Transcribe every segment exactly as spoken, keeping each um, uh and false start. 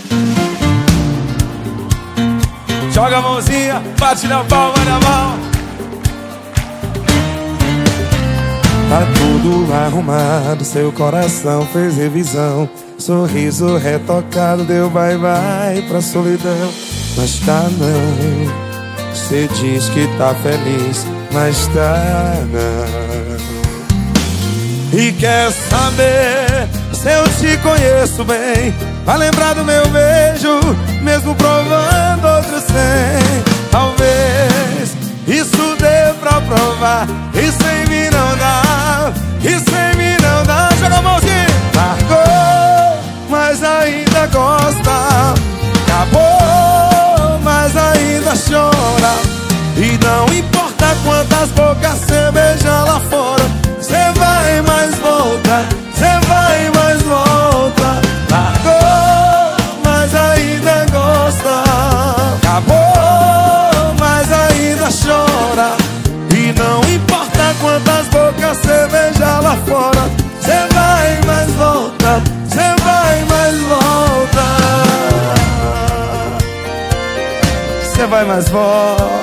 Joga a mãozinha, bate na palma da mão. Tá tudo arrumado, seu coração fez revisão. Sorriso retocado, deu bye bye pra solidão. Mas tá não, cê diz que tá feliz, mas tá não. E quer saber se eu te conheço bem? Vai lembrar do meu beijo, mesmo provando outro sem. Talvez isso dê pra provar, e sem mim não dá, e sem mim não dá. Joga a mãozinha. Largou, mas ainda gosta. Acabou, mas ainda chora. E não importa quantas bocas cê beija lá fora, cê vai mais volta, cê vai mais volta. Largou, mas ainda gosta. Acabou, mas ainda chora. E não importa quantas bocas cê beija lá fora, cê vai mais volta, cê vai mais volta. Cê vai mais volta.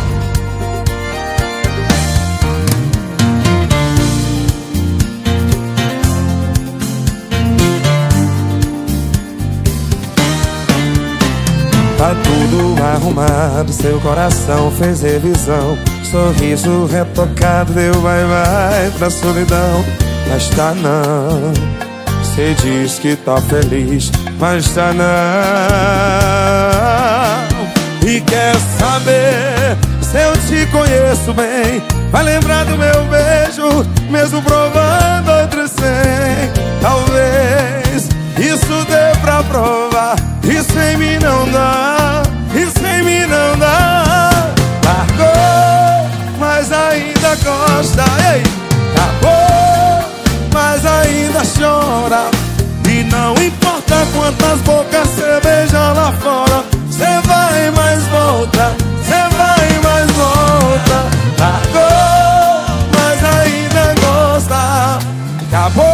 Tá tudo arrumado, seu coração fez revisão. Sorriso retocado, deu bye bye pra solidão. Mas tá não, cê diz que tá feliz, mas tá não. E quer saber se eu te conheço bem? Vai lembrar do meu beijo, mesmo provando outro sem. Talvez isso dê pra provar, e sem mim não dá, e sem mim não dá. Largou, mas ainda gosta. Ei, acabou, mas ainda chora. E não importa quantas bocas cê beija lá fora, cê vai mais volta, cê vai mais volta. Largou, mas ainda gosta. Acabou,